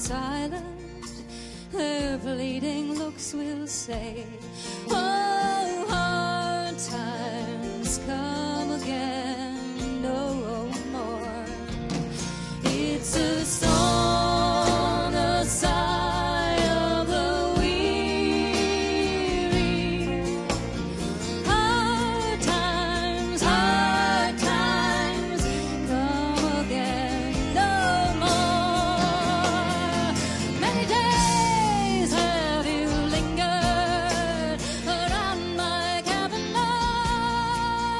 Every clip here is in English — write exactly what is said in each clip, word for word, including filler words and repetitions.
silent, their pleading looks will say, oh, hard times come again no more. It's a song, a sigh of the weary. Hard times, hard times come again no more. Many days have you lingered around my cabin door.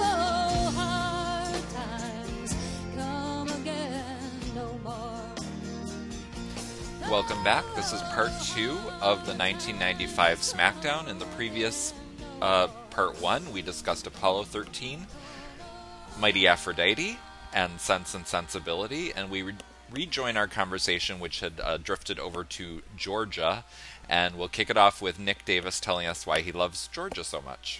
Hard times come again no more. Welcome back. This is part two of the nineteen ninety-five SmackDown. In the previous uh, part one, we discussed Apollo thirteen, Mighty Aphrodite, and Sense and Sensibility, and we re- rejoin our conversation, which had uh, drifted over to Georgia, and we'll kick it off with Nick Davis telling us why he loves Georgia so much.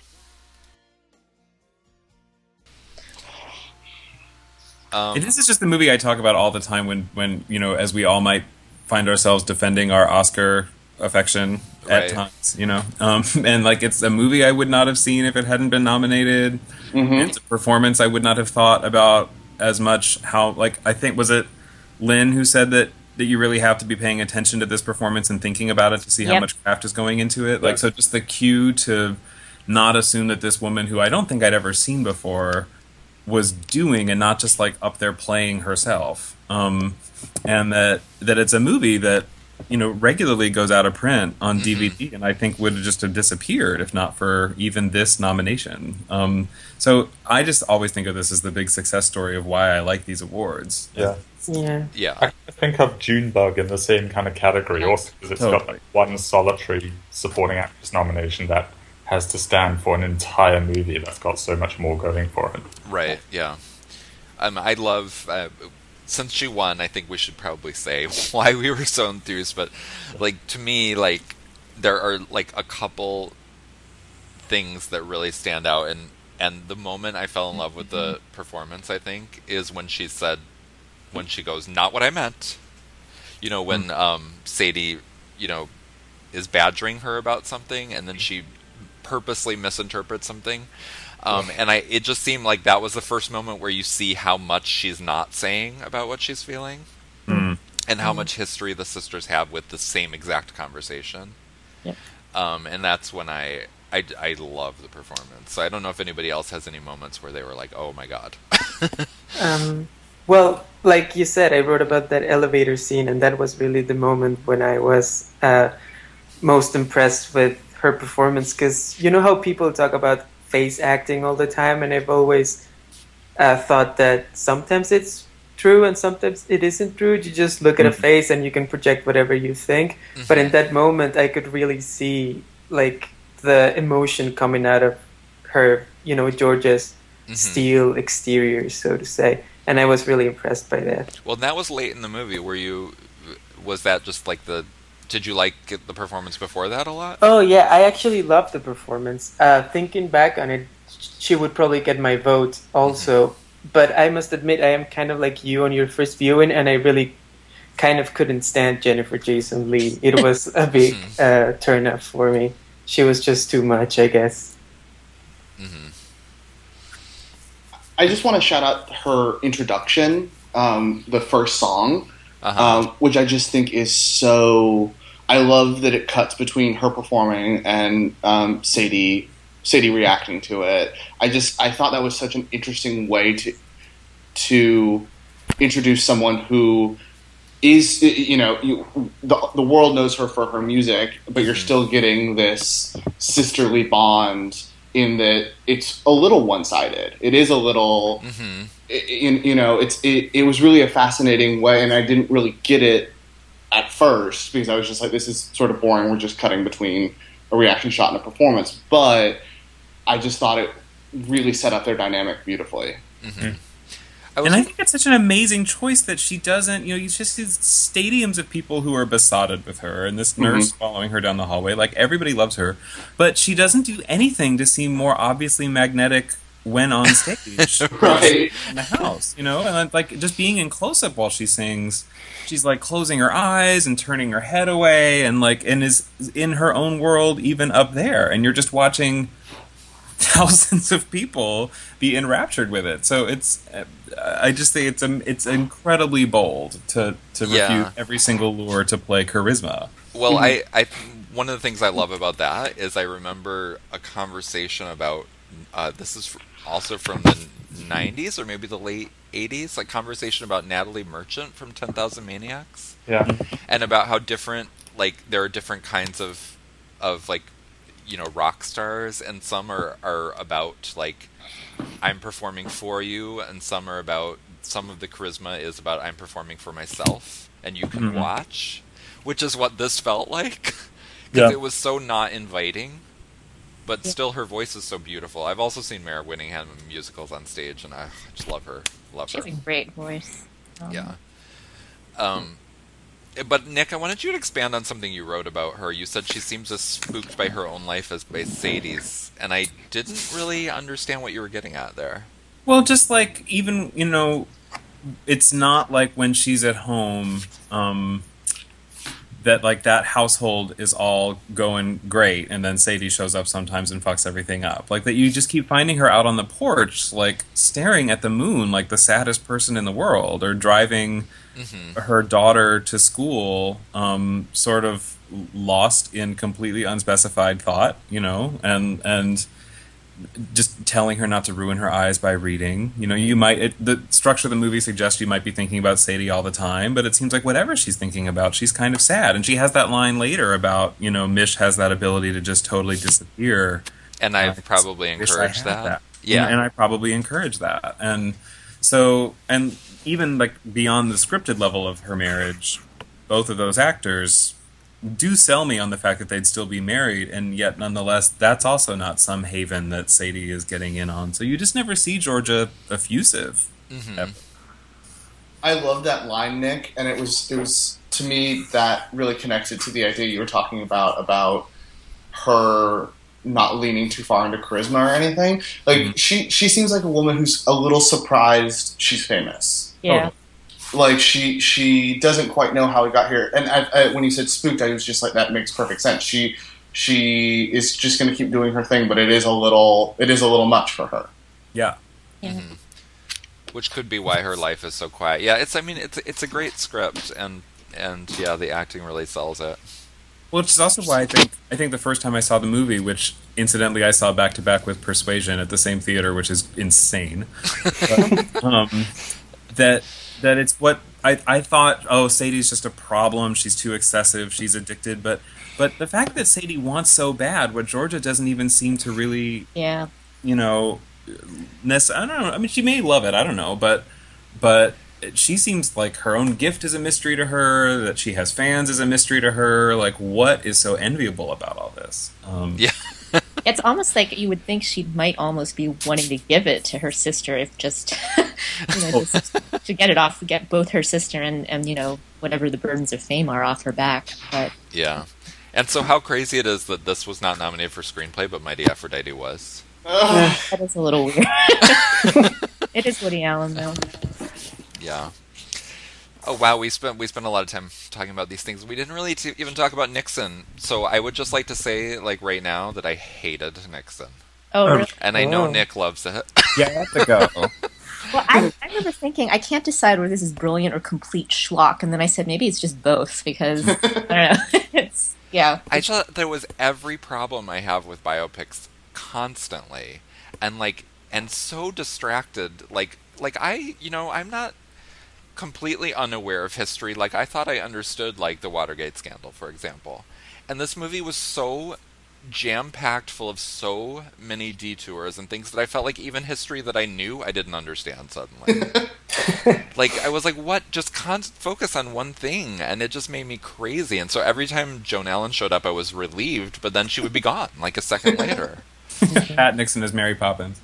Um, And this is just the movie I talk about all the time when, when you know, as we all might find ourselves defending our Oscar affection at Right. times, you know. Um, and, like, it's a movie I would not have seen if it hadn't been nominated. Mm-hmm. It's a performance I would not have thought about as much. How, like, I think, was it Lynn who said that, that you really have to be paying attention to this performance and thinking about it to see how Yep. much craft is going into it? Like, so just the cue to not assume that this woman, who I don't think I'd ever seen before, was doing and not just like up there playing herself, um, and that that it's a movie that you know regularly goes out of print on D V D, and I think would just have disappeared if not for even this nomination. Um, so I just always think of this as the big success story of why I like these awards. Yeah. Yeah. yeah. I think of Junebug in the same kind of category also because it's Totally. got like one solitary supporting actress nomination that has to stand for an entire movie that's got so much more going for it. Right, yeah. Um, I love, uh, since she won, I think we should probably say why we were so enthused, but, like, to me, like, there are, like, a couple things that really stand out, and, and the moment I fell in love with the performance, I think, is when she said, when she goes, not what I meant. You know, when um, Sadie, you know, is badgering her about something, and then she purposely misinterprets something. Um, and I, it just seemed like that was the first moment where you see how much she's not saying about what she's feeling, Mm. and how much history the sisters have with the same exact conversation. Yeah. Um, and that's when I, I, I love the performance. So I don't know if anybody else has any moments where they were like, "Oh my god." Um, well, like you said, I wrote about that elevator scene, and that was really the moment when I was uh, most impressed with her performance. Because you know how people talk about face acting all the time, and I've always uh, thought that sometimes it's true and sometimes it isn't true. You just look at a face and you can project whatever you think. But in that moment, I could really see like the emotion coming out of her, you know, Georgia's Mhm. steel exterior, so to say. And I was really impressed by that. Well, that was late in the movie. Were you? Was that just like the? Did you like the performance before that a lot? Oh yeah, I actually loved the performance. Uh, thinking back on it, she would probably get my vote also. But I must admit, I am kind of like you on your first viewing, and I really kind of couldn't stand Jennifer Jason Leigh. It was a big uh, turn up for me. She was just too much, I guess. Mm-hmm. I just want to shout out her introduction, um, the first song, Uh-huh. um, which I just think is so. I love that it cuts between her performing and um, Sadie, Sadie reacting to it. I just I thought that was such an interesting way to to introduce someone who is, you know, you, the the world knows her for her music, but you're still getting this sisterly bond in that it's a little one-sided. It is a little, Mm-hmm. in, you know, it's it, it was really a fascinating way, and I didn't really get it at first because I was just like, this is sort of boring. We're just cutting between a reaction shot and a performance, but I just thought it really set up their dynamic beautifully. Mm-hmm. I was, And I think it's such an amazing choice that she doesn't, you know, you just see stadiums of people who are besotted with her and this nurse Mhm. following her down the hallway. Like, everybody loves her. But she doesn't do anything to seem more obviously magnetic when on stage, Right. in the house, you know, and like just being in close up while she sings, she's like closing her eyes and turning her head away, and like and is in her own world even up there, and you're just watching thousands of people be enraptured with it. So it's, I just think it's a, it's incredibly bold to to Yeah. refute every single lure to play charisma. Well, I, I, one of the things I love about that is I remember a conversation about, uh, this is also from the nineties or maybe the late eighties, like conversation about Natalie Merchant from ten thousand Maniacs, Yeah. and about how different, like, there are different kinds of, of like, you know, rock stars, and some are, are about, like, I'm performing for you, and some are about, some of the charisma is about I'm performing for myself, and you can Mhm. watch, which is what this felt like, because Yeah. it was so not inviting, but still her voice is so beautiful. I've also seen Mara Winningham in musicals on stage, and I just love her, love She her. has a great voice. Um, Yeah. Um, but Nick, I wanted you to expand on something you wrote about her. You said she seems as spooked by her own life as by Sadie's, and I didn't really understand what you were getting at there. Well, just like even you know, it's not like when she's at home um, that like that household is all going great, and then Sadie shows up sometimes and fucks everything up. Like that, you just keep finding her out on the porch, like staring at the moon, like the saddest person in the world, or driving Mm-hmm. her daughter to school, um, sort of lost in completely unspecified thought, you know, and and just telling her not to ruin her eyes by reading. You know, you might it, the structure of the movie suggests you might be thinking about Sadie all the time, but it seems like whatever she's thinking about, she's kind of sad. And she has that line later about, you know, Mish has that ability to just totally disappear. And I've Uh, probably wish I encouraged had that. Yeah. and, and I probably encourage that. And so, and even like beyond the scripted level of her marriage, both of those actors do sell me on the fact that they'd still be married, and yet nonetheless, that's also not some haven that Sadie is getting in on. So you just never see Georgia effusive. Mhm. ever. I love that line, Nick, and it was it was to me that really connected to the idea you were talking about about her not leaning too far into charisma or anything. Like Mhm. she she seems like a woman who's a little surprised she's famous. Yeah. Like she she doesn't quite know how we got here. And I, I, when you said spooked, I was just like, that makes perfect sense. She she is just going to keep doing her thing, but it is a little it is a little much for her. Yeah. Yeah. Mhm. Which could be why her life is so quiet. Yeah, it's I mean it's it's a great script, and and yeah, the acting really sells it. Well, which is also why I think I think the first time I saw the movie, which incidentally I saw back to back with Persuasion at the same theater, which is insane, but, um, that that it's what I I thought. Oh, Sadie's just a problem. She's too excessive. She's addicted. But but the fact that Sadie wants so bad, what Georgia doesn't even seem to really, Yeah. you know, nec- I don't know. I mean, she may love it. I don't know, but but. She seems like her own gift is a mystery to her. That she has fans is a mystery to her. Like, what is so enviable about all this? Um, Yeah. It's almost like you would think she might almost be wanting to give it to her sister if just, you know, just to get it off, get both her sister and, and, you know, whatever the burdens of fame are off her back. But Yeah. And so how crazy it is that this was not nominated for screenplay, but Mighty Aphrodite was. Ugh. that is a little weird. It is Woody Allen, though. Yeah. Oh wow, we spent we spent a lot of time talking about these things. We didn't really t- even talk about Nixon. So I would just like to say, like right now, that I hated Nixon, Oh, really? and I know Oh. Nick loves it. yeah, I have to go. Well, I, I remember thinking, I can't decide whether this is brilliant or complete schlock. And then I said, maybe it's just both, because, I don't know. It's, yeah. I thought there was every problem I have with biopics constantly, and like, and so distracted. Like, like I, you know, I'm not completely unaware of history. Like, I thought I understood, like, the Watergate scandal, for example. And this movie was so jam-packed full of so many detours and things that I felt like even history that I knew I didn't understand suddenly. Like, I was like, what? Just con- focus on one thing. And it just made me crazy. And so every time Joan Allen showed up, I was relieved, but then she would be gone, like a second later. Pat Nixon as Mary Poppins.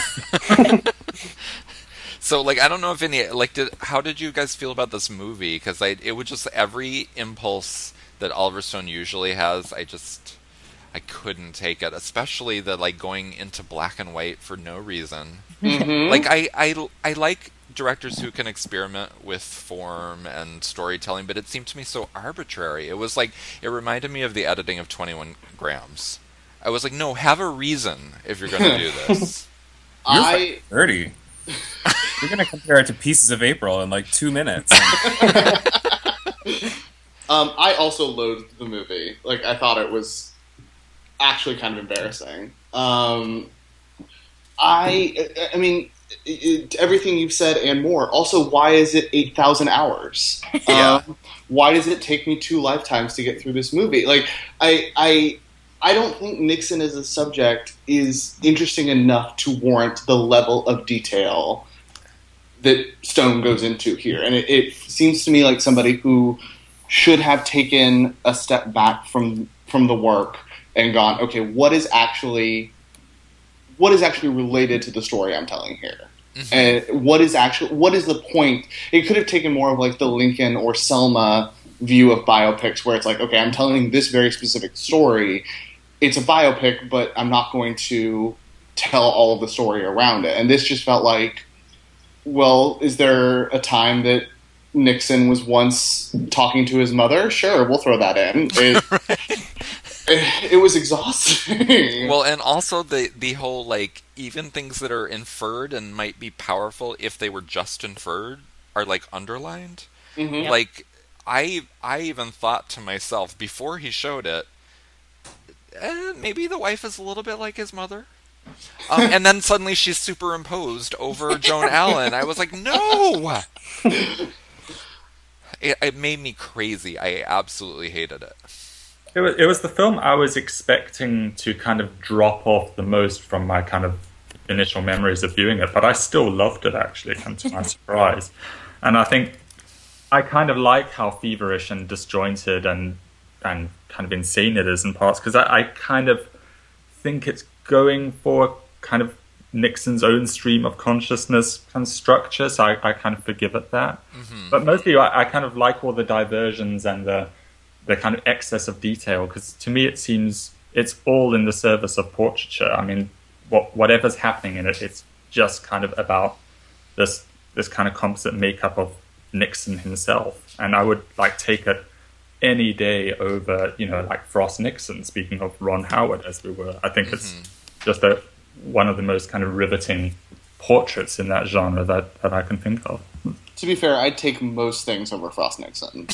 So, like, I don't know if any, like, did, how did you guys feel about this movie? Because I, it would just, every impulse that Oliver Stone usually has, I just, I couldn't take it, especially the like going into black and white for no reason. Mhm. Like I, I, I like directors who can experiment with form and storytelling, but it seemed to me so arbitrary. It was like it reminded me of the editing of twenty-one grams. I was like, no, have a reason if you're going to do this. You're I fucking dirty. You're gonna compare it to Pieces of April in like two minutes. um, I also loathed the movie. Like, I thought it was actually kind of embarrassing. Um, I, I mean, it, everything you've said and more. Also, why is it eight thousand hours? Yeah. Um, why does it take me two lifetimes to get through this movie? Like, I, I, I don't think Nixon as a subject is interesting enough to warrant the level of detail that Stone goes into here. And it, it seems to me like somebody who should have taken a step back from from the work and gone, okay, what is actually what is actually related to the story I'm telling here? Mm-hmm. And what is actually what is the point? It could have taken more of like the Lincoln or Selma view of biopics, where it's like, okay, I'm telling this very specific story. It's a biopic, but I'm not going to tell all of the story around it. And this just felt like, well, is there a time that Nixon was once talking to his mother? Sure, we'll throw that in. It, it, it was exhausting. Well, and also the the whole, like, even things that are inferred and might be powerful if they were just inferred are, like, underlined. Mm-hmm. Yep. Like, I I even thought to myself, before he showed it, eh, maybe the wife is a little bit like his mother. Um, and then suddenly she's superimposed over Joan Allen. I was like, no! It, it made me crazy. I absolutely hated it. It was, it was the film I was expecting to kind of drop off the most from my kind of initial memories of viewing it, but I still loved it, actually, and to my surprise. And I think I kind of like how feverish and disjointed and and kind of insane it is in parts, because I, I kind of think it's going for kind of Nixon's own stream of consciousness kind of structure, so I, I kind of forgive it that. Mm-hmm. But mostly I, I kind of like all the diversions and the the kind of excess of detail, because to me it seems it's all in the service of portraiture. I mean, what, whatever's happening in it, it's just kind of about this this kind of composite makeup of Nixon himself. And I would like take it any day over, you know, like Frost Nixon, speaking of Ron Howard, as we were. I think mm-hmm. it's just a, one of the most kind of riveting portraits in that genre that, that I can think of. To be fair, I'd take most things over Frost Nixon.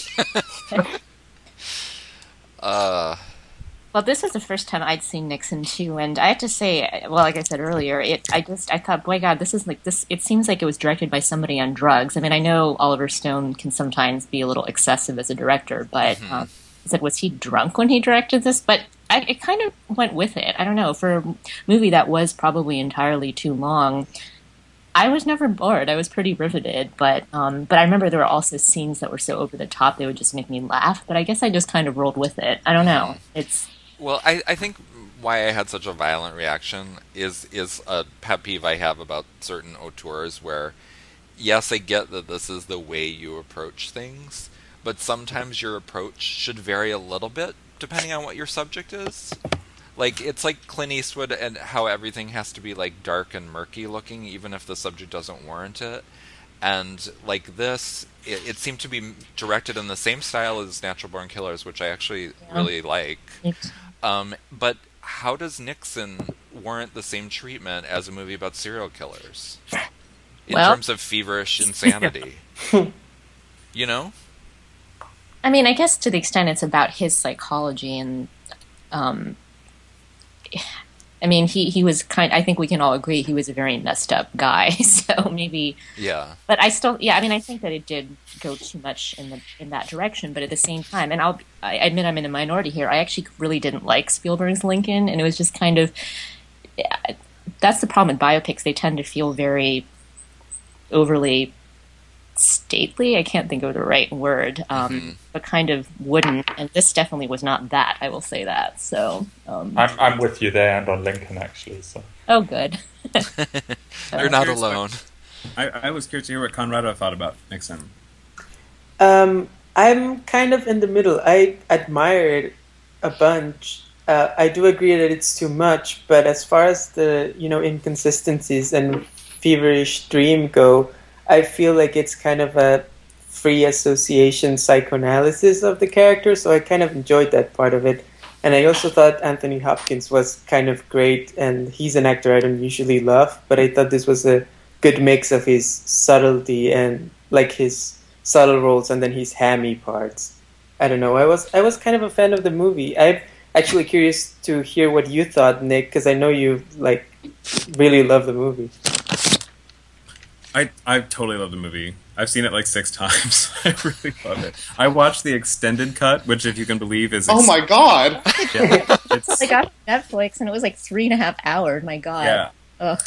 uh... Well, this was the first time I'd seen Nixon too, and I have to say, well, like I said earlier, it. I just I thought, boy, God, this is like this. It seems like it was directed by somebody on drugs. I mean, I know Oliver Stone can sometimes be a little excessive as a director, but mm-hmm. um, I said, was he drunk when he directed this? But I, it kind of went with it. I don't know, for a movie that was probably entirely too long, I was never bored. I was pretty riveted, but um, but I remember there were also scenes that were so over the top they would just make me laugh. But I guess I just kind of rolled with it. I don't know. It's Well, I, I think why I had such a violent reaction is is a pet peeve I have about certain auteurs where, yes, I get that this is the way you approach things, but sometimes your approach should vary a little bit depending on what your subject is. Like, it's like Clint Eastwood and how everything has to be, like, dark and murky looking, even if the subject doesn't warrant it. And, like, this, it, it seemed to be directed in the same style as Natural Born Killers, which I actually yeah. really like. Um, but how does Nixon warrant the same treatment as a movie about serial killers? In well, terms of feverish insanity. You know? I mean, I guess to the extent it's about his psychology and, um, I mean, he, he was kind, I think we can all agree he was a very messed up guy, so maybe. Yeah. But I still, yeah, I mean, I think that it did go too much in the in that direction, but at the same time, and I'll I admit I'm in a minority here, I actually really didn't like Spielberg's Lincoln, and it was just kind of, yeah, that's the problem with biopics, they tend to feel very overly stately, I can't think of the right word, um, mm-hmm. but kind of wooden, and this definitely was not that, I will say that, so. Um, I'm, I'm with you there and on Lincoln, actually, so. Oh, good. You're not alone. I, I was curious to hear what Conrado thought about Nixon. Um, I'm kind of in the middle. I admire it a bunch. uh, I do agree that it's too much, but as far as the, you know, inconsistencies and feverish dream go, I feel like it's kind of a free association psychoanalysis of the character, so I kind of enjoyed that part of it. And I also thought Anthony Hopkins was kind of great, and he's an actor I don't usually love, but I thought this was a good mix of his subtlety and like his subtle roles and then his hammy parts. I don't know. I was I was kind of a fan of the movie. I'm actually curious to hear what you thought, Nick, because I know you like really love the movie. I I totally love the movie. I've seen it like six times. I really love it. I watched the extended cut, which, if you can believe, is ex- Oh my god! yeah, it's, I got on Netflix and it was like three and a half hours. My God. yeah. Ugh.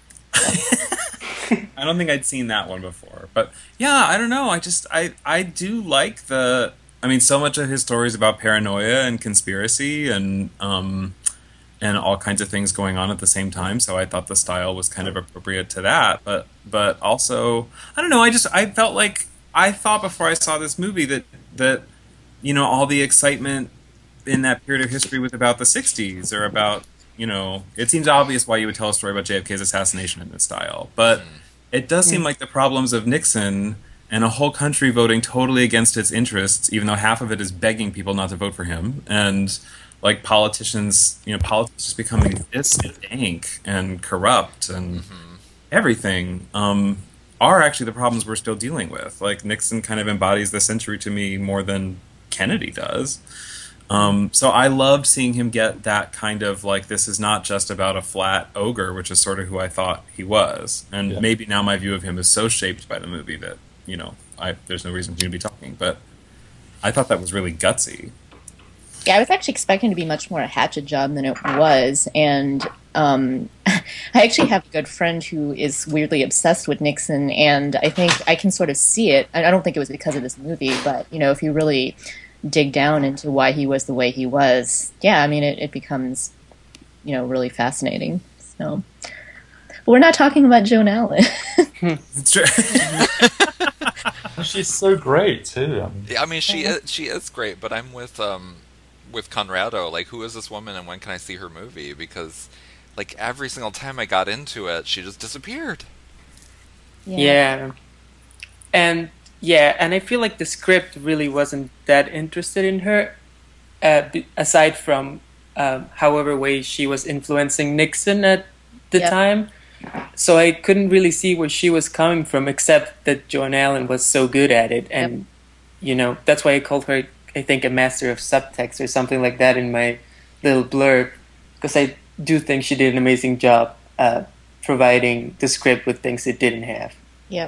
I don't think I'd seen that one before, but yeah, I don't know. I just I I do like the. I mean, so much of his stories about paranoia and conspiracy and um and all kinds of things going on at the same time. So I thought the style was kind of appropriate to that. But but also, I don't know. I just I felt like I thought before I saw this movie that that you know all the excitement in that period of history was about the sixties or about. You know, it seems obvious why you would tell a story about J F K's assassination in this style, but it does seem like the problems of Nixon and a whole country voting totally against its interests, even though half of it is begging people not to vote for him, and like politicians, you know, politics just becoming this and dank and corrupt and mm-hmm. everything, um, are actually the problems we're still dealing with. Like Nixon kind of embodies the century to me more than Kennedy does. Um, so I loved seeing him get that kind of like, this is not just about a flat ogre, which is sort of who I thought he was. And yeah. maybe now my view of him is so shaped by the movie that, you know, I, there's no reason for you to be talking. But I thought that was really gutsy. Yeah, I was actually expecting to be much more a hatchet job than it was. And um, I actually have a good friend who is weirdly obsessed with Nixon. And I think I can sort of see it. I don't think it was because of this movie, but, you know, if you really dig down into why he was the way he was, yeah, I mean, it, it becomes, you know, really fascinating. So, but we're not talking about Joan Allen. It's true. She's so great too. Um, yeah, I mean, she is, she is great, but I'm with um with Conrado. Like, who is this woman, and when can I see her movie? Because, like, every single time I got into it, she just disappeared. Yeah, yeah. and. Yeah, and I feel like the script really wasn't that interested in her, uh, b- aside from um, however way she was influencing Nixon at the yep. time. So I couldn't really see where she was coming from, except that Joan Allen was so good at it. And, yep. you know, that's why I called her, I think, a master of subtext or something like that in my little blurb, because I do think she did an amazing job uh, providing the script with things it didn't have. Yep.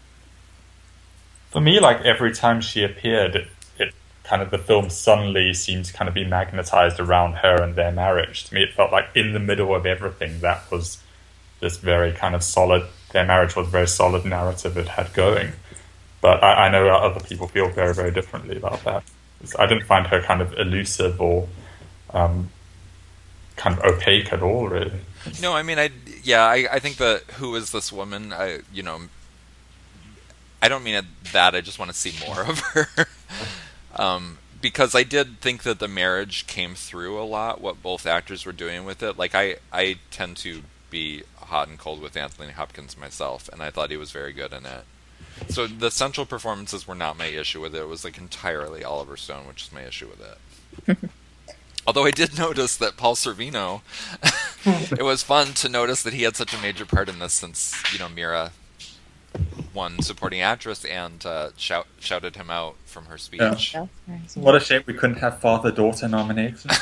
For me, like, every time she appeared, it, it kind of, the film suddenly seemed to kind of be magnetized around her and their marriage. To me, it felt like in the middle of everything, that was this very kind of solid, their marriage was a very solid narrative it had going. But I, I know other people feel very, very differently about that. I didn't find her kind of elusive or um, kind of opaque at all, really. No, I mean, I yeah, I, I think that who is this woman, I, you know, I don't mean that, I just want to see more of her. um, because I did think that the marriage came through a lot, what both actors were doing with it. Like, I, I tend to be hot and cold with Anthony Hopkins myself, and I thought he was very good in it. So the central performances were not my issue with it. It was, like, entirely Oliver Stone, which is my issue with it. Although I did notice that Paul Sorvino, it was fun to notice that he had such a major part in this since, you know, Mira won supporting actress and uh, shout, shouted him out from her speech. Yeah. What a shame we couldn't have father-daughter nominations.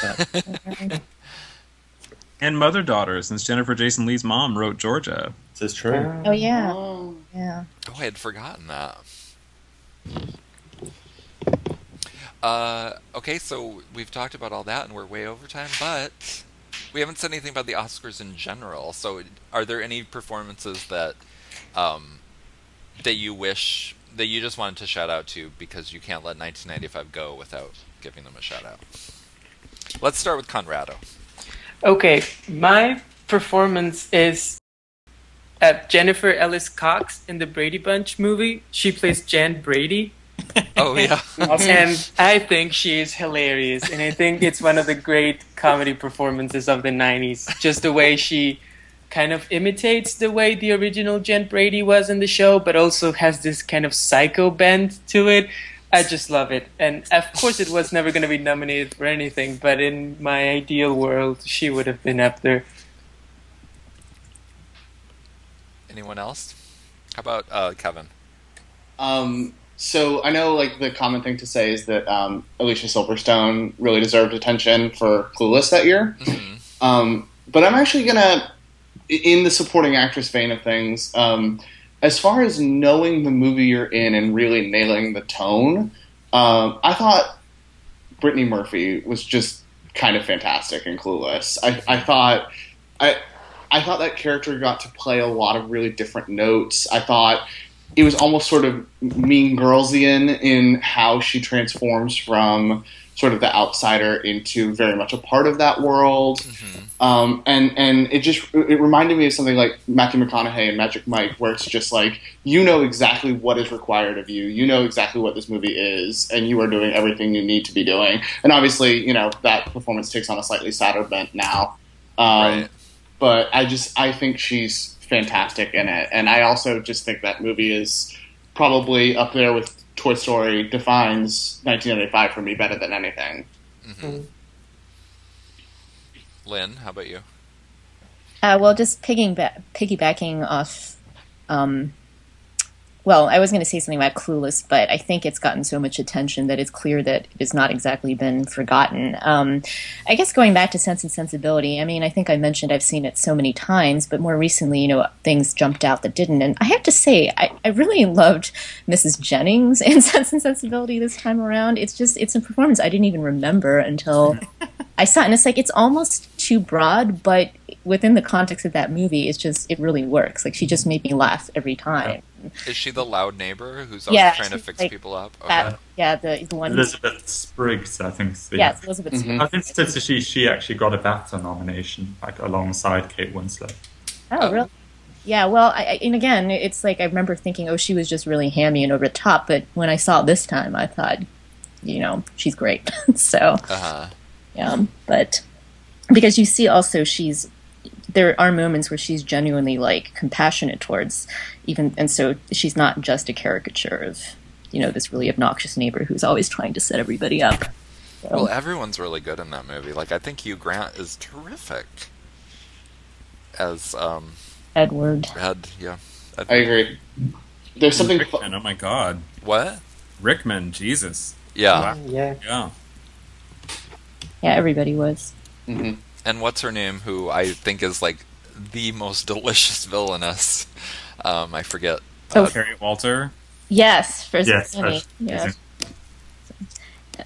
And mother-daughter, since Jennifer Jason Leigh's mom wrote Georgia. This is true. Oh, yeah. Oh. Yeah. Oh, I had forgotten that. Uh, okay, so we've talked about all that, and we're way over time, but we haven't said anything about the Oscars in general. So are there any performances that um, that you wish, that you just wanted to shout out to because you can't let nineteen ninety-five go without giving them a shout out? Let's start with Conrado. Okay, my performance is uh, Jennifer Ellis Cox in the Brady Bunch movie. She plays Jan Brady. Oh yeah. And I think she is hilarious, and I think it's one of the great comedy performances of the nineties. Just the way she kind of imitates the way the original Jen Brady was in the show, but also has this kind of psycho bent to it. I just love it. And of course it was never going to be nominated for anything, but in my ideal world, she would have been up there. Anyone else? How about uh, Kevin? Um, so I know, like, the common thing to say is that um, Alicia Silverstone really deserved attention for Clueless that year. Mm-hmm. Um, but I'm actually gonna, in the supporting actress vein of things, um, as far as knowing the movie you're in and really nailing the tone, um, I thought Brittany Murphy was just kind of fantastic in Clueless. I, I thought, I, I thought that character got to play a lot of really different notes. I thought it was almost sort of Mean Girlsian in how she transforms from sort of the outsider into very much a part of that world. Mm-hmm. Um, and, and it just, it reminded me of something like Matthew McConaughey and Magic Mike, where it's just like, you know exactly what is required of you. You know exactly what this movie is, and you are doing everything you need to be doing. And obviously, you know, that performance takes on a slightly sadder bent now. Um, Right. But I just, I think she's fantastic in it. And I also just think that movie is probably up there with Toy Story, defines nineteen ninety-five for me better than anything. Mm-hmm. Lynn, how about you? Uh, well, just piggyback, piggybacking off. Um, well, I was going to say something about Clueless, but I think it's gotten so much attention that it's clear that it has not exactly been forgotten. Um, I guess going back to Sense and Sensibility, I mean, I think I mentioned I've seen it so many times, but more recently, you know, things jumped out that didn't. And I have to say, I, I really loved Missus Jennings in Sense and Sensibility this time around. It's just, it's a performance I didn't even remember until I saw it. And it's like, it's almost too broad, but within the context of that movie, it's just, it really works. Like, she just made me laugh every time. Is she the loud neighbor who's always Yeah, trying to she's fix like people up? Okay. That, yeah, the, the one. Elizabeth Spriggs, I think. is the- Yes, Elizabeth. Mhm. Spriggs. I think that she she actually got a BAFTA nomination, like alongside Kate Winslet. Oh, really? Yeah, well, I, I- and again, it's like I remember thinking, oh, she was just really hammy and over the top, but when I saw it this time, I thought, you know, she's great. So, Uh-huh. yeah, but because you see also she's, there are moments where she's genuinely, like, compassionate towards even, and so she's not just a caricature of, you know, this really obnoxious neighbor who's always trying to set everybody up. So, Well, everyone's really good in that movie. Like, I think Hugh Grant is terrific as um, Edward. Ed. Yeah. I agree. There's something. fu- Rickman, oh my god. What? Rickman, Jesus. Yeah. Yeah. Yeah. Yeah, everybody was. Mhm. And what's her name? Who I think is like the most delicious villainess. Um, I forget. Oh, Uh, Harriet Walter. yes, for Yes, Annie. that's- Yeah.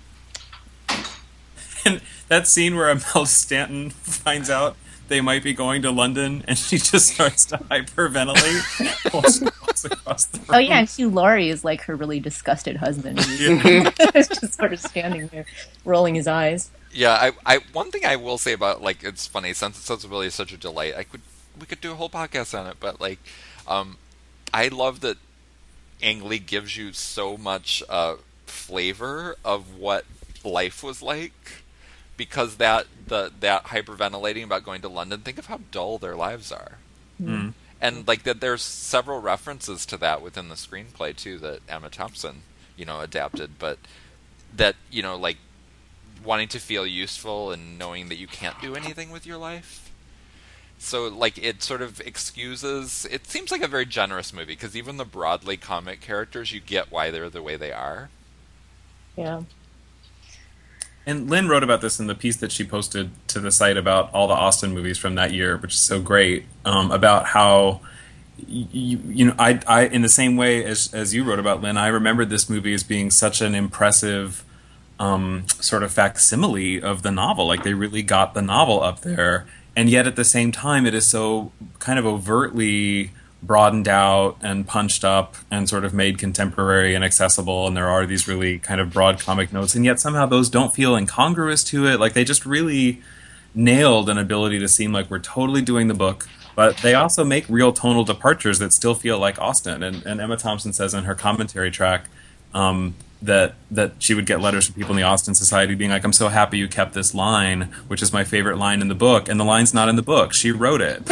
And that scene where Imelda Stanton finds out they might be going to London, and she just starts to hyperventilate while she walks across the room. Oh yeah, and Hugh Laurie is like her really disgusted husband. He's just sort of standing there, rolling his eyes. Yeah, I, I, one thing I will say about, like, it's funny, Sense and Sensibility is such a delight. I could, we could do a whole podcast on it, but, like, um, I love that Ang Lee gives you so much uh, flavor of what life was like, because that the that hyperventilating about going to London, think of how dull their lives are. Mm. And, like, that there's several references to that within the screenplay, too, that Emma Thompson, you know, adapted, but that, you know, like, wanting to feel useful and knowing that you can't do anything with your life. So, like, it sort of excuses... It seems like a very generous movie, because even the broadly comic characters, you get why they're the way they are. Yeah. And Lynn wrote about this in the piece that she posted to the site about all the Austen movies from that year, which is so great, um, about how... You, you know, I, I, in the same way as as you wrote about, Lynn, I remembered this movie as being such an impressive um, sort of facsimile of the novel. Like, they really got the novel up there, and yet at the same time, it is so kind of overtly broadened out and punched up and sort of made contemporary and accessible. And there are these really kind of broad comic notes, and yet somehow those don't feel incongruous to it. Like, they just really nailed an ability to seem like we're totally doing the book. But they also make real tonal departures that still feel like Austen. And, and Emma Thompson says in her commentary track Um, that that she would get letters from people in the Austen Society being like, "I'm so happy you kept this line, which is my favorite line in the book," and the line's not in the book. She wrote it.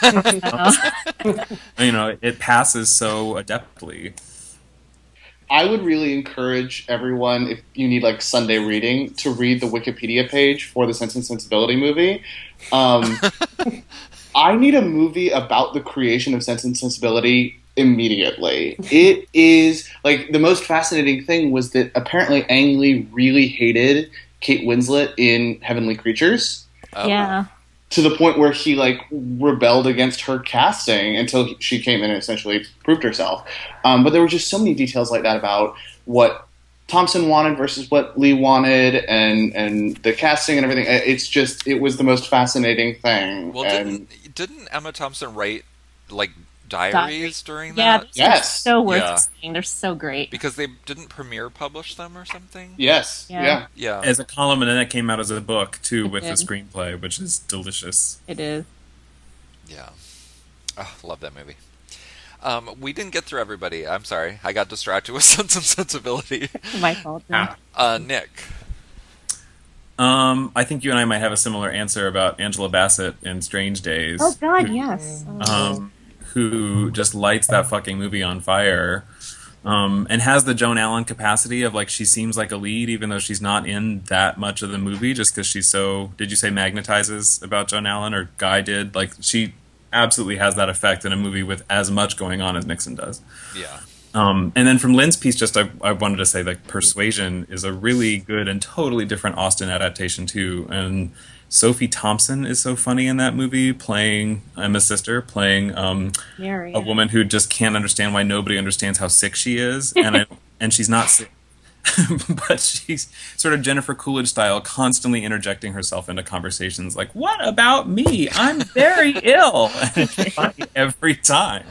You know, it passes so adeptly. I would really encourage everyone, if you need like Sunday reading, to read the Wikipedia page for the Sense and Sensibility movie. Um, I need a movie about the creation of Sense and Sensibility immediately. It is like the most fascinating thing was that apparently Ang Lee really hated Kate Winslet in Heavenly Creatures. Oh. Yeah. To the point where he like rebelled against her casting until he, she came in and essentially proved herself. Um, but there were just so many details like that about what Thompson wanted versus what Lee wanted, and and the casting and everything. It's just it was the most fascinating thing. Well, and, didn't didn't Emma Thompson write like diaries during Yeah, that? they're Yes. so worth Yeah. seeing. They're so great. Because they didn't premiere publish them or something? yes, Yeah. yeah. Yeah. As a column, and then it came out as a book too with the did. screenplay, which is delicious. It is. Yeah. Oh, love that movie. Um, we didn't get through everybody. I'm sorry. I got distracted with Sense and Sensibility. My fault. Ah. Uh, Nick. Um, I think you and I might have a similar answer about Angela Bassett in Strange Days. Oh God, yes. um, who just lights that fucking movie on fire, um, and has the Joan Allen capacity of like she seems like a lead even though she's not in that much of the movie just because she's so. Did you say magnetizes about Joan Allen or Guy did? Like she absolutely has that effect in a movie with as much going on as Nixon does. Yeah. Um, and then from Lynn's piece, just I, I wanted to say like Persuasion is a really good and totally different Austen adaptation too, and Sophie Thompson is so funny in that movie, playing Emma's sister, playing um, Mary. a woman who just can't understand why nobody understands how sick she is, and I, and she's not sick, but she's sort of Jennifer Coolidge style, constantly interjecting herself into conversations like, "What about me? I'm very ill," and it's funny every time.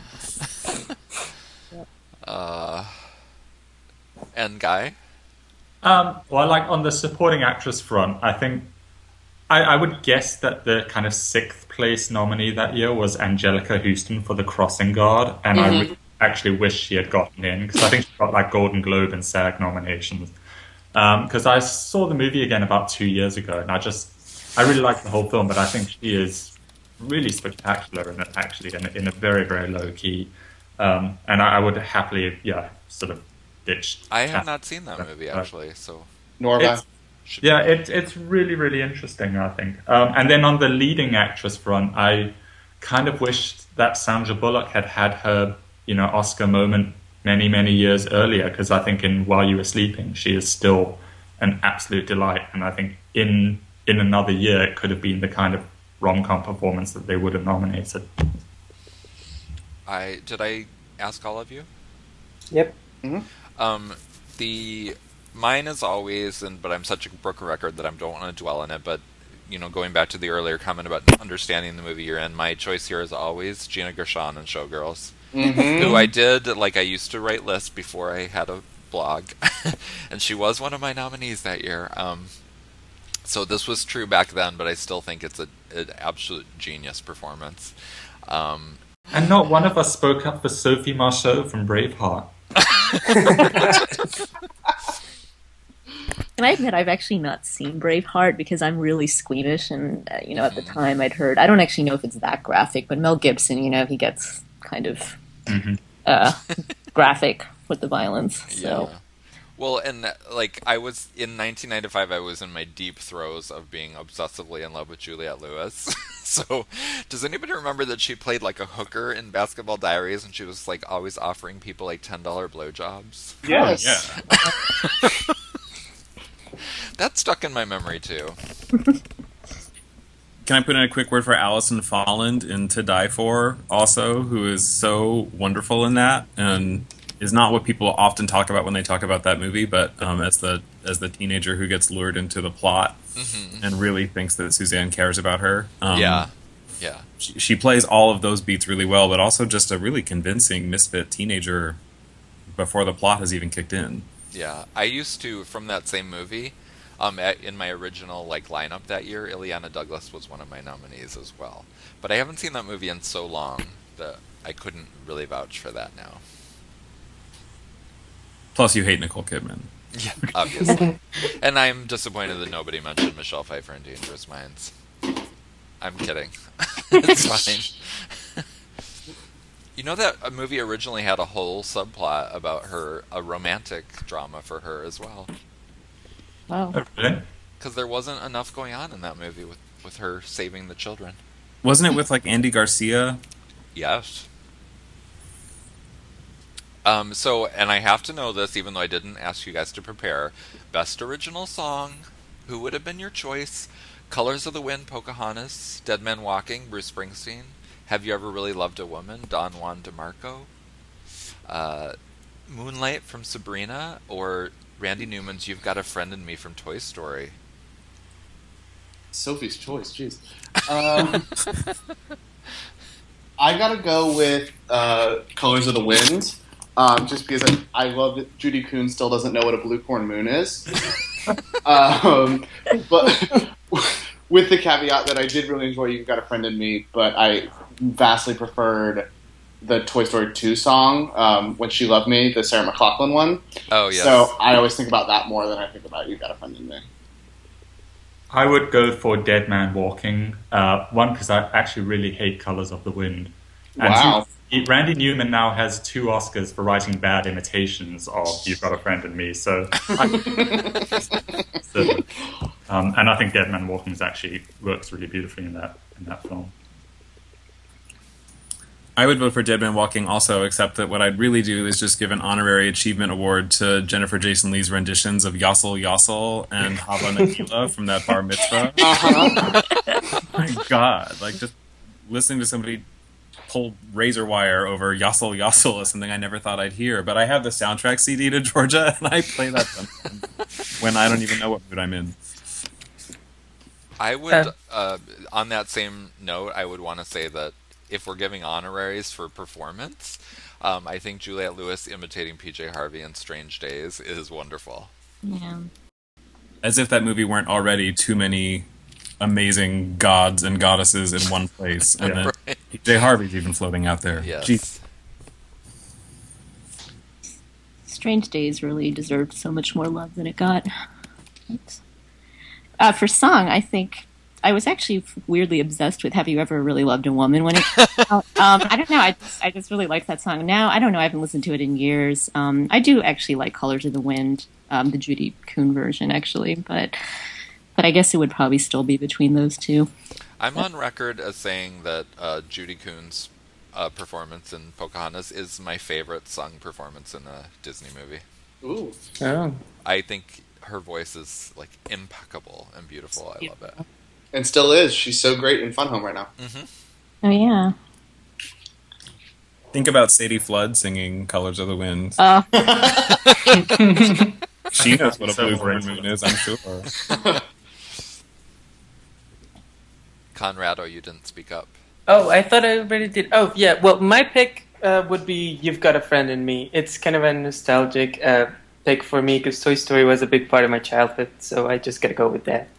Uh, and Guy? Um, well, like on the supporting actress front, I think I, I would guess that the kind of sixth place nominee that year was Angelica Houston for The Crossing Guard, and I would actually wish she had gotten in because I think she got like Golden Globe and SAG nominations. Because um, I saw the movie again about two years ago, and I just I really like the whole film, but I think she is really spectacular in it, actually, in, in a very very low key. Um, and I, I would happily, yeah, sort of ditch. I have not seen that movie, actually, so... Nor have I. It's, yeah, it, it's really, really interesting, I think. Um, and then on the leading actress front, I kind of wished that Sandra Bullock had had her, you know, Oscar moment many, many years earlier, because I think in While You Were Sleeping, she is still an absolute delight. And I think in in another year, it could have been the kind of rom-com performance that they would have nominated. I Did I ask all of you? Yep. Um, the... Mine is always, and but I'm such a broken record that I don't want to dwell on it, but, you know, going back to the earlier comment about understanding the movie you're in, my choice here is always Gina Gershon in Showgirls, Mm-hmm. who I did, like, I used to write lists before I had a blog, and she was one of my nominees that year. Um, so this was true back then, but I still think it's a, an absolute genius performance. Um, And not one of us spoke up for Sophie Marceau from Braveheart. And I admit I've actually not seen Braveheart because I'm really squeamish, and uh, you know, at the time I'd heard, I don't actually know if it's that graphic, but Mel Gibson, you know, he gets kind of Mm-hmm. uh, graphic with the violence. So Yeah. Well, and like I was in nineteen ninety-five, I was in my deep throes of being obsessively in love with Juliette Lewis. So, does anybody remember that she played like a hooker in Basketball Diaries, and she was like always offering people like ten dollar blowjobs? Yes. Yeah. That stuck in my memory too. Can I put in a quick word for Alison Folland in To Die For, also, who is so wonderful in that, and is not what people often talk about when they talk about that movie, but um, as the as the teenager who gets lured into the plot Mm-hmm. and really thinks that Suzanne cares about her. Um, Yeah, yeah. she, she plays all of those beats really well, but also just a really convincing misfit teenager before the plot has even kicked in. Yeah, I used to, from that same movie, um, at, in my original like lineup that year, Ileana Douglas was one of my nominees as well. But I haven't seen that movie in so long that I couldn't really vouch for that now. Plus, you hate Nicole Kidman. Yeah, obviously. And I'm disappointed that nobody mentioned Michelle Pfeiffer in Dangerous Minds. I'm kidding. It's fine. You know that a movie originally had a whole subplot about her, a romantic drama for her as well. Wow. Oh, really? Because there wasn't enough going on in that movie with, with her saving the children. Wasn't it with like Andy Garcia? Yes. Um, so, and I have to know this, even though I didn't ask you guys to prepare. Best original song, who would have been your choice? Colors of the Wind, Pocahontas. Dead Men Walking, Bruce Springsteen. Have You Ever Really Loved a Woman, Don Juan DeMarco. Uh, Moonlight from Sabrina, or Randy Newman's You've Got a Friend in Me from Toy Story. Sophie's choice, jeez. Um, I gotta go with uh, Colors of the Wind. Um, just because I, I love that Judy Kuhn still doesn't know what a blue corn moon is. um, but with the caveat that I did really enjoy You've Got a Friend in Me, but I vastly preferred the Toy Story two song, um, When She Loved Me, the Sarah McLachlan one. Oh, yes. So I always think about that more than I think about You've Got a Friend in Me. I would go for Dead Man Walking. Uh, one, because I actually really hate Colors of the Wind. And Wow. two, Randy Newman now has two Oscars for writing bad imitations of You've Got a Friend in Me. So, I, so um, and I think Dead Man Walking actually works really beautifully in that in that film. I would vote for Dead Man Walking also, except that what I'd really do is just give an honorary achievement award to Jennifer Jason Leigh's renditions of Yossel Yossel and Hava Nagila from that bar mitzvah. Uh-huh. My God, like just listening to somebody pull razor wire over Yossel Yossel is something I never thought I'd hear. But I have the soundtrack C D to Georgia, and I play that sometimes when I don't even know what mood I'm in. I would, uh, on that same note, I would want to say that if we're giving honoraries for performance, um, I think Juliette Lewis imitating P J Harvey in Strange Days is wonderful. Yeah. As if that movie weren't already too many amazing gods and goddesses in one place. And Yeah. then Right. P J Harvey's even floating out there. Yes. Jeez. Strange Days really deserved so much more love than it got. Thanks. Uh, for song, I think I was actually weirdly obsessed with "Have You Ever Really Loved a Woman" when it came out. Um, I don't know. I just, I just really liked that song. Now I don't know. I haven't listened to it in years. Um, I do actually like "Colors of the Wind," um, the Judy Kuhn version, actually, but but I guess it would probably still be between those two. I'm on record as saying that uh, Judy Kuhn's uh, performance in Pocahontas is my favorite sung performance in a Disney movie. Ooh. Oh. I think her voice is like impeccable and beautiful. I love it. And still is. She's so great in Fun Home right now. Mm-hmm. Oh yeah. Think about Sadie Flood singing Colors of the Wind. Uh, She knows what a So blue great. corn moon is, I'm sure. Conrado, you didn't speak up. Oh, I thought I already did. Oh, yeah. Well, my pick uh, would be You've Got a Friend in Me. It's kind of a nostalgic uh, pick for me because Toy Story was a big part of my childhood, so I just gotta go with that.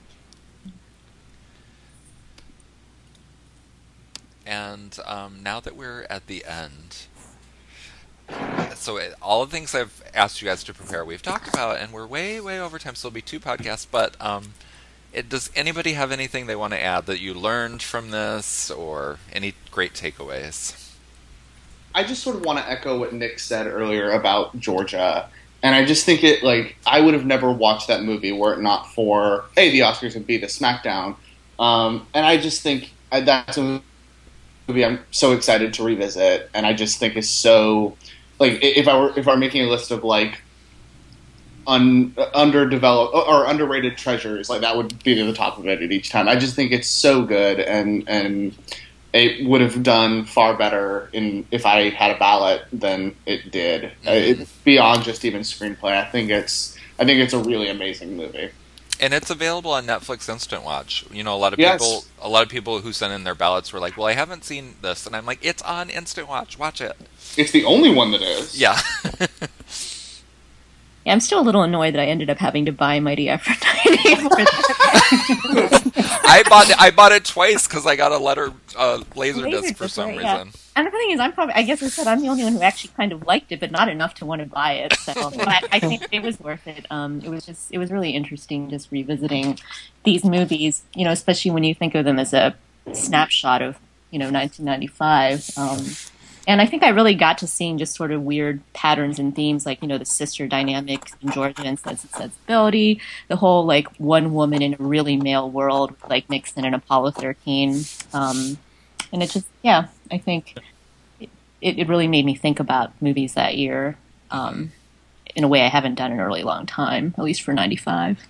And um, now that we're at the end, so it, all the things I've asked you guys to prepare, we've talked about, and we're way, way over time, so it'll be two podcasts. But um, it, does anybody have anything they want to add that you learned from this, or any great takeaways? I just sort of want to echo what Nick said earlier about Georgia. And I just think it, like, I would have never watched that movie were it not for, A, the Oscars, and B, the SmackDown. Um, and I just think I, that's a movie I'm so excited to revisit. And I just think is so, like, if I were if I were making a list of, like, un, underdeveloped or underrated treasures, like, that would be to the top of it at each time. I just think it's so good, and and it would have done far better in if I had a ballot than it did. Mm-hmm. Uh, It's beyond just even screenplay. I think it's I think it's a really amazing movie. And it's available on Netflix Instant Watch. You know, a lot of Yes. people, a lot of people who sent in their ballots were like, "Well, I haven't seen this," and I'm like, "It's on Instant Watch. Watch it." It's the only one that is. Yeah. Yeah, I'm still a little annoyed that I ended up having to buy Mighty Aphrodite. I bought it, I bought it twice because I got a letter uh, laser disc for some right, yeah. reason. And the thing is, I'm probably, I guess I said I'm the only one who actually kind of liked it, but not enough to want to buy it. So but I think it was worth it. Um, it was just, it was really interesting just revisiting these movies, you know, especially when you think of them as a snapshot of, you know, nineteen ninety-five. Um, and I think I really got to seeing just sort of weird patterns and themes, like, you know, the sister dynamic in Georgia and Sense and Sensibility, the whole, like, one woman in a really male world, like Nixon and Apollo thirteen. Um, and it just, yeah, I think it, it really made me think about movies that year um, in a way I haven't done in a really long time, at least for ninety-five.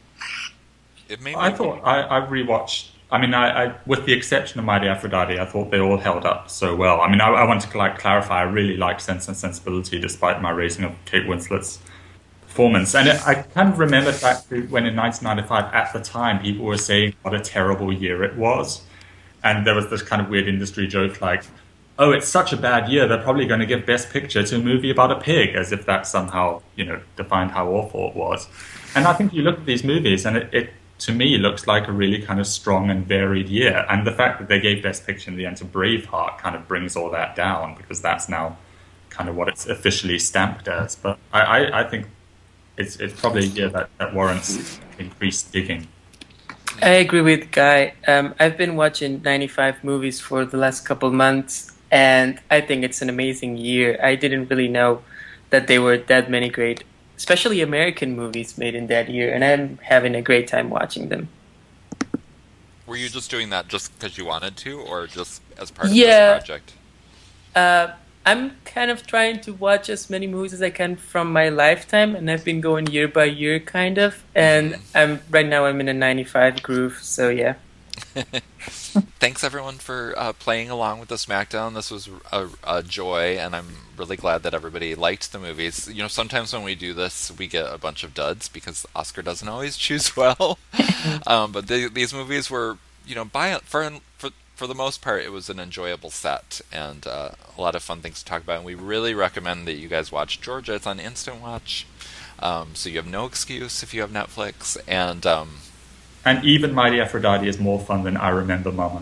It made I me- thought I, I rewatched. I mean, I, I with the exception of Mighty Aphrodite, I thought they all held up so well. I mean, I, I want to like clarify. I really liked Sense and Sensibility, despite my rating of Kate Winslet's performance. And it, I kind of remember back to when in nineteen ninety-five, at the time, people were saying what a terrible year it was, and there was this kind of weird industry joke like, "Oh, it's such a bad year. They're probably going to give Best Picture to a movie about a pig," as if that somehow, you know, defined how awful it was. And I think you look at these movies, and it, it to me, looks like a really kind of strong and varied year. And the fact that they gave Best Picture in the end to Braveheart kind of brings all that down, because that's now kind of what it's officially stamped as. But I, I, I think it's it's probably a year that, that warrants increased digging. I agree with Guy. Um, I've been watching ninety-five movies for the last couple months, and I think it's an amazing year. I didn't really know that there were that many great, especially American movies made in that year, and I'm having a great time watching them. Were you just doing that just because you wanted to, or just as part Yeah. of this project? Uh, I'm kind of trying to watch as many movies as I can from my lifetime, and I've been going year by year, kind of. And I'm right now I'm in a ninety-five groove, so yeah. Thanks everyone for uh, playing along with the SmackDown. This was a, a joy, and I'm really glad that everybody liked the movies. You know, sometimes when we do this, we get a bunch of duds because Oscar doesn't always choose well. um, but the, these movies were, you know, by for for for the most part, it was an enjoyable set and uh, a lot of fun things to talk about. And we really recommend that you guys watch Georgia. It's on Instant Watch, um, so you have no excuse if you have Netflix. And um, And even Mighty Aphrodite is more fun than I Remember Mama.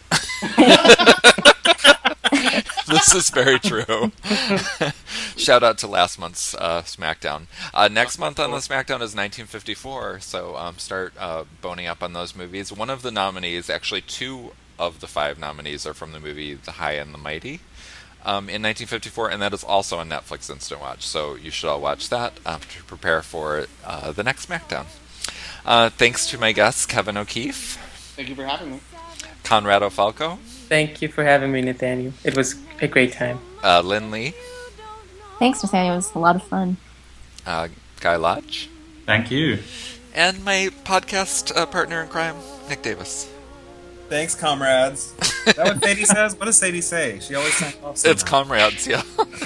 this is very true. Shout out to last month's uh, SmackDown. Uh, next month on the SmackDown is nineteen fifty-four, so um, start uh, boning up on those movies. One of the nominees, actually two of the five nominees, are from the movie The High and the Mighty um, in nineteen fifty-four, and that is also on Netflix Instant Watch, so you should all watch that um, to prepare for uh, the next SmackDown. Uh, thanks to my guests, Kevin O'Keefe. Thank you for having me. Conrado Falco. Thank you for having me, Nathaniel. It was a great time. Uh, Lynn Lee. Thanks, Nathaniel. It was a lot of fun. Uh, Guy Lodge. Thank you. And my podcast uh, partner in crime, Nick Davis. Thanks, comrades. Is that what Sadie says? What does Sadie say? She always signs off somehow. It's comrades, yeah.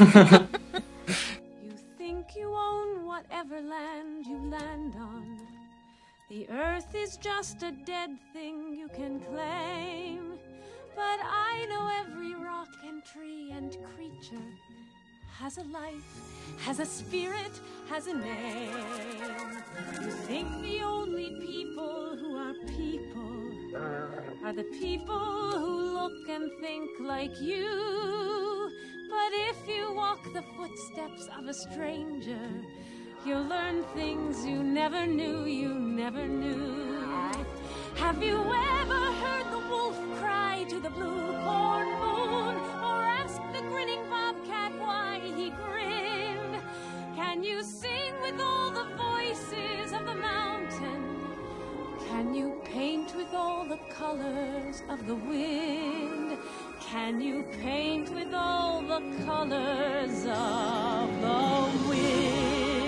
You think you own whatever land you land on. The earth is just a dead thing you can claim. But I know every rock and tree and creature has a life, has a spirit, has a name. You think the only people who are people are the people who look and think like you. But if you walk the footsteps of a stranger, you'll learn things you never knew, you never knew. Have you ever heard the wolf cry to the blue corn moon, or asked the grinning bobcat why he grinned? Can you sing with all the voices of the mountain? Can you paint with all the colors of the wind? Can you paint with all the colors of the wind?